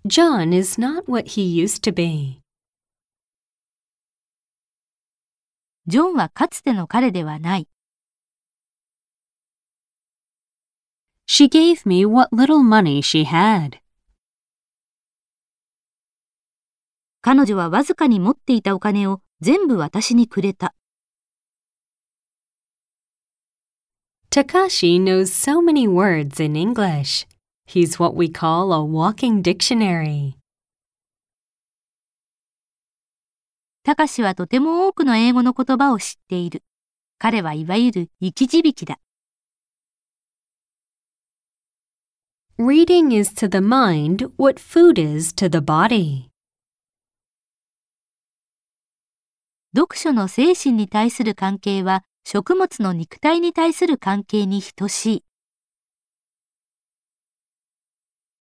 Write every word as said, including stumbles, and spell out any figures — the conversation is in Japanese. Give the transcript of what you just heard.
John is not what he used to be. ジョンはかつての彼ではない。 She gave me what little money she had. 彼女はわずかに持っていたお金を全部私にくれた。 Takashi knows so many words in English. He's what we call a walking dictionary. たかしはとても多くの英語の言葉を知っている。彼はいわゆる生き字引だ。 Reading is to the mind what food is to the body. 読書の精神に対する関係は食物の肉体に対する関係に等しい。